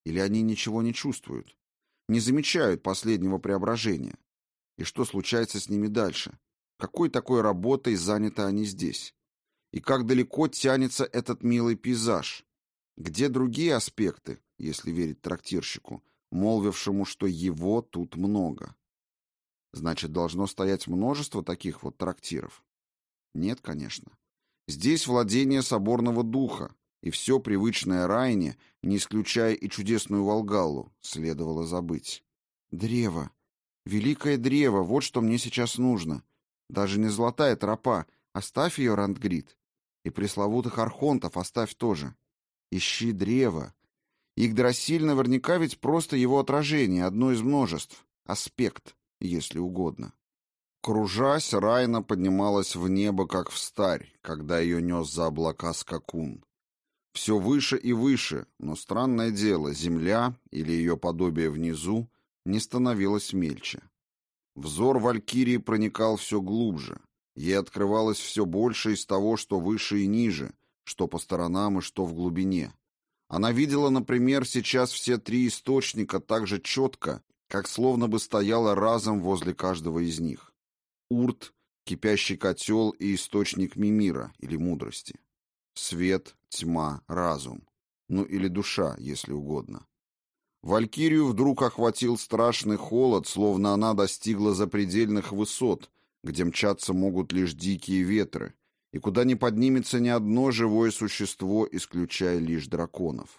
Или они ничего не чувствуют? Не замечают последнего преображения? И что случается с ними дальше? Какой такой работой заняты они здесь? И как далеко тянется этот милый пейзаж? Где другие аспекты, если верить трактирщику, молвившему, что его тут много? Значит, должно стоять множество таких вот трактиров? Нет, конечно. Здесь владение соборного духа, и все привычное Райне, не исключая и чудесную Волгаллу, следовало забыть. Древо. Великое древо, вот что мне сейчас нужно. Даже не золотая тропа. Оставь ее, Рандгрид. И пресловутых архонтов оставь тоже. Ищи древо. Игдрасиль наверняка ведь просто его отражение, одно из множеств. Аспект, если угодно. Кружась, Райна поднималась в небо, как встарь, когда ее нес за облака скакун. Все выше и выше, но странное дело, земля, или ее подобие внизу, не становилась мельче. Взор валькирии проникал все глубже. Ей открывалось все больше из того, что выше и ниже, что по сторонам и что в глубине. Она видела, например, сейчас все три источника так же четко, как словно бы стояла разом возле каждого из них. Урт, кипящий котел и источник Мимира, или мудрости. Свет, тьма, разум. Ну или душа, если угодно. Валькирию вдруг охватил страшный холод, словно она достигла запредельных высот, где мчаться могут лишь дикие ветры, и куда не поднимется ни одно живое существо, исключая лишь драконов.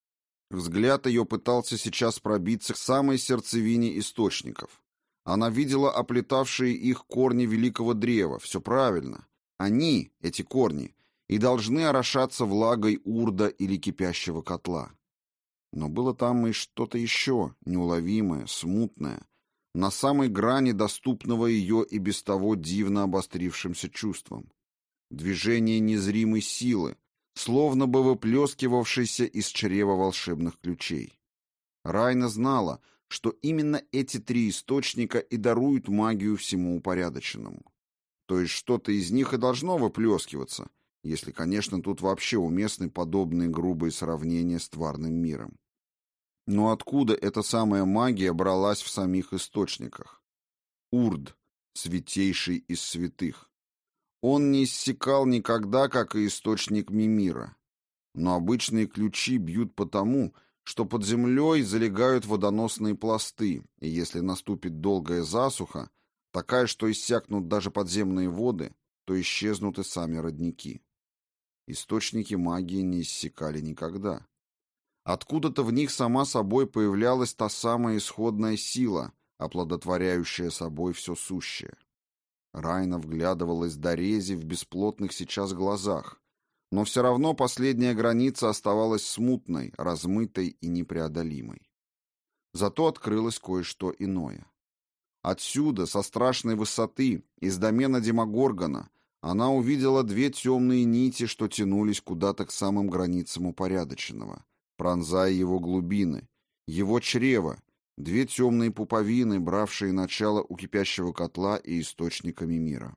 Взгляд ее пытался сейчас пробиться к самой сердцевине источников. Она видела оплетавшие их корни великого древа, все правильно. Они, эти корни, и должны орошаться влагой урда или кипящего котла. Но было там и что-то еще, неуловимое, смутное, на самой грани доступного ее и без того дивно обострившимся чувством. Движение незримой силы, словно бы выплескивавшейся из чрева волшебных ключей. Райна знала, что именно эти три источника и даруют магию всему упорядоченному. То есть что-то из них и должно выплескиваться, если, конечно, тут вообще уместны подобные грубые сравнения с тварным миром. Но откуда эта самая магия бралась в самих источниках? Урд, святейший из святых. Он не иссякал никогда, как и источник Мимира. Но обычные ключи бьют потому, что под землей залегают водоносные пласты, и если наступит долгая засуха, такая, что иссякнут даже подземные воды, то исчезнут и сами родники. Источники магии не иссякали никогда. Откуда-то в них сама собой появлялась та самая исходная сила, оплодотворяющая собой все сущее. Райна вглядывалась до рези в бесплотных сейчас глазах, но все равно последняя граница оставалась смутной, размытой и непреодолимой. Зато открылось кое-что иное. Отсюда, со страшной высоты, из домена Демогоргона, она увидела две темные нити, что тянулись куда-то к самым границам упорядоченного, пронзая его глубины, его чрево, две темные пуповины, бравшие начало у кипящего котла и источника Мимира.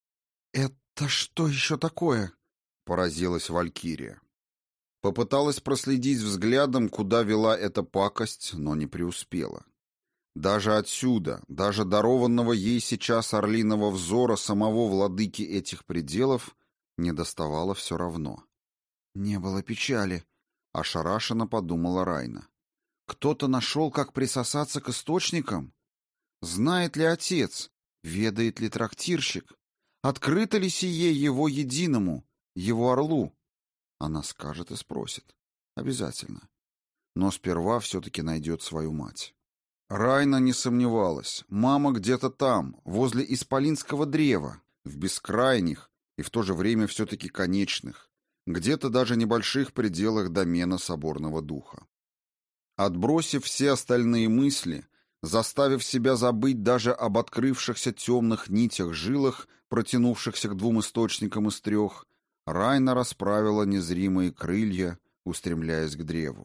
«Это что еще такое?» — поразилась Валькирия. Попыталась проследить взглядом, куда вела эта пакость, но не преуспела. Даже отсюда, даже дарованного ей сейчас орлиного взора самого владыки этих пределов, не доставало все равно. «Не было печали», — ошарашенно подумала Райна. «Кто-то нашел, как присосаться к источникам? Знает ли отец? Ведает ли трактирщик? Открыто ли сие его единому, его орлу?» Она скажет и спросит. Обязательно. Но сперва все-таки найдет свою мать. Райна не сомневалась. Мама где-то там, возле исполинского древа, в бескрайних и в то же время все-таки конечных, где-то даже небольших пределах домена соборного духа. Отбросив все остальные мысли, заставив себя забыть даже об открывшихся темных нитях-жилах, протянувшихся к двум источникам из трех, Райна расправила незримые крылья, устремляясь к древу.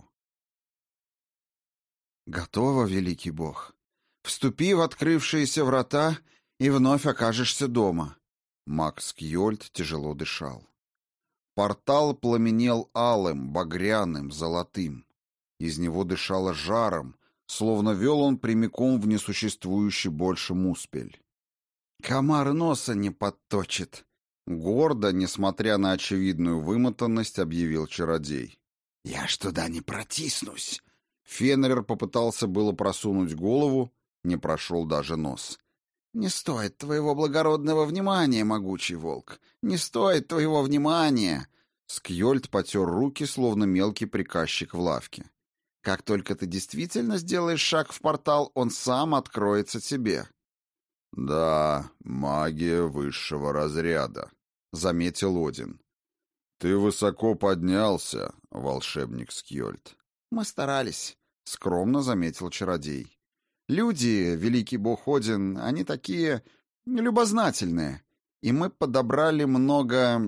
«Готово, великий бог. Вступи в открывшиеся врата и вновь окажешься дома». Макс Кьольд тяжело дышал. Портал пламенел алым, багряным, золотым. Из него дышало жаром, словно вел он прямиком в несуществующий больше муспель. «Комар носа не подточит», — гордо, несмотря на очевидную вымотанность, объявил чародей. «Я ж туда не протиснусь!» Фенрир попытался было просунуть голову, не прошел даже нос. «Не стоит твоего благородного внимания, могучий волк! Не стоит твоего внимания!» Скьольд потер руки, словно мелкий приказчик в лавке. «Как только ты действительно сделаешь шаг в портал, он сам откроется тебе». «Да, магия высшего разряда», — заметил Один. «Ты высоко поднялся, волшебник Скьольд». «Мы старались», — скромно заметил чародей. «Люди, великий бог Один, они такие любознательные, и мы подобрали много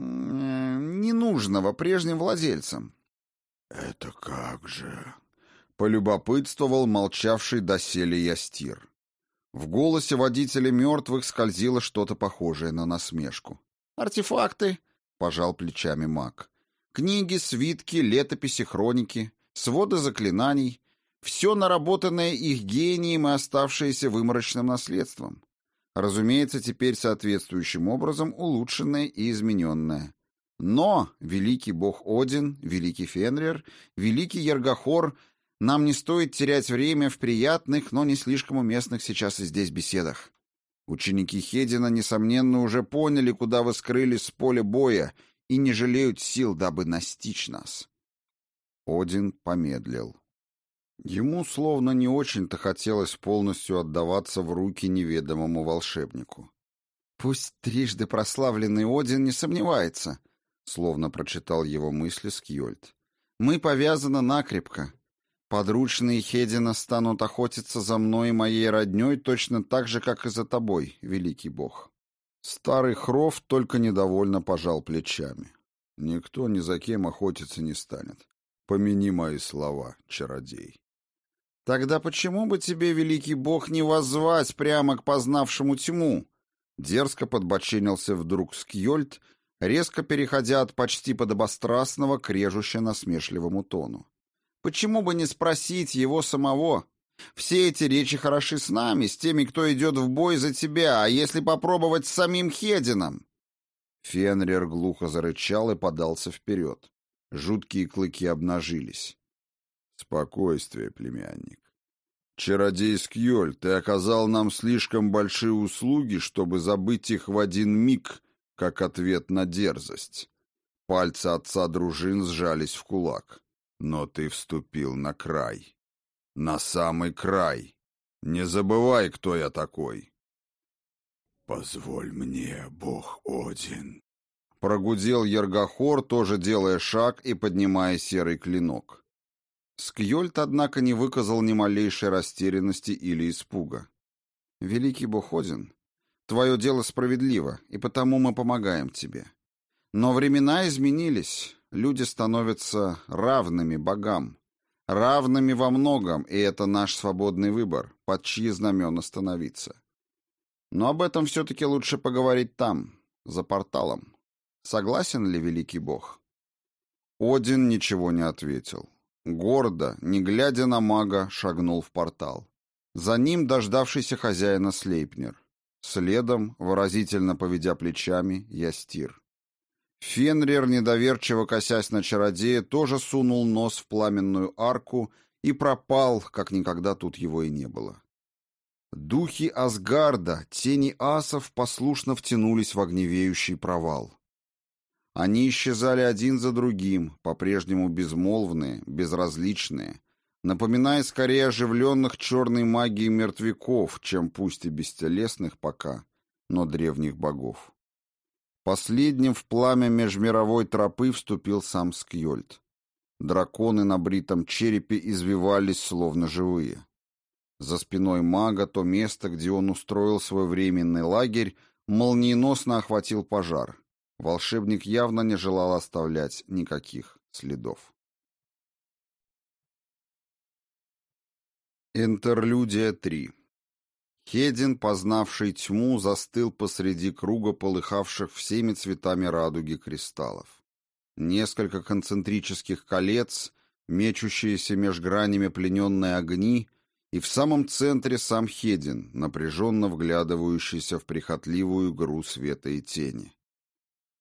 ненужного прежним владельцам». «Это как же?» — полюбопытствовал молчавший доселе Ястир. В голосе водителя мертвых скользило что-то похожее на насмешку. «Артефакты», — пожал плечами маг. «Книги, свитки, летописи, хроники, своды заклинаний — все наработанное их гением и оставшееся выморочным наследством. Разумеется, теперь соответствующим образом улучшенное и измененное. Но великий бог Один, великий Фенрир, великий Ергохор — нам не стоит терять время в приятных, но не слишком уместных сейчас и здесь беседах. Ученики Хедина, несомненно, уже поняли, куда вы скрылись с поля боя, и не жалеют сил, дабы настичь нас». Один помедлил. Ему словно не очень-то хотелось полностью отдаваться в руки неведомому волшебнику. «Пусть трижды прославленный Один не сомневается», — словно прочитал его мысли Скьольд. «Мы повязаны накрепко. Подручные Хедина станут охотиться за мной и моей роднёй точно так же, как и за тобой, великий бог». Старый Хрофт только недовольно пожал плечами. «Никто ни за кем охотиться не станет. Помяни мои слова, чародей». «Тогда почему бы тебе, великий бог, не воззвать прямо к познавшему тьму?» Дерзко подбоченился вдруг Скьольд, резко переходя от почти подобострастного к режуще-насмешливому тону. «Почему бы не спросить его самого? Все эти речи хороши с нами, с теми, кто идет в бой за тебя, а если попробовать с самим Хедином?» Фенрир глухо зарычал и подался вперед. Жуткие клыки обнажились. «Спокойствие, племянник. Чародей Скьольд, ты оказал нам слишком большие услуги, чтобы забыть их в один миг, как ответ на дерзость». Пальцы отца дружин сжались в кулак. «Но ты вступил на край. На самый край. Не забывай, кто я такой». «Позволь мне, бог Один», — прогудел Ергохор, тоже делая шаг и поднимая серый клинок. Скьольд, однако, не выказал ни малейшей растерянности или испуга. «Великий бог Один, твое дело справедливо, и потому мы помогаем тебе. Но времена изменились». Люди становятся равными богам, равными во многом, и это наш свободный выбор, под чьи знамена становиться. Но об этом все-таки лучше поговорить там, за порталом. Согласен ли великий бог?» Один ничего не ответил. Гордо, не глядя на мага, шагнул в портал. За ним дождавшийся хозяина Слейпнер. Следом, выразительно поведя плечами, Ястир. Фенрир, недоверчиво косясь на чародея, тоже сунул нос в пламенную арку и пропал, как никогда тут его и не было. Духи Асгарда, тени асов, послушно втянулись в огневеющий провал. Они исчезали один за другим, по-прежнему безмолвные, безразличные, напоминая скорее оживленных черной магией мертвяков, чем пусть и бестелесных пока, но древних богов. Последним в пламя межмировой тропы вступил сам Скьольд. Драконы на бритом черепе извивались, словно живые. За спиной мага то место, где он устроил свой временный лагерь, молниеносно охватил пожар. Волшебник явно не желал оставлять никаких следов. Интерлюдия 3. Хедин, познавший тьму, застыл посреди круга полыхавших всеми цветами радуги кристаллов. Несколько концентрических колец, Мечущиеся меж гранями плененные огни, и в самом центре сам Хедин, напряженно вглядывающийся в прихотливую игру света и тени.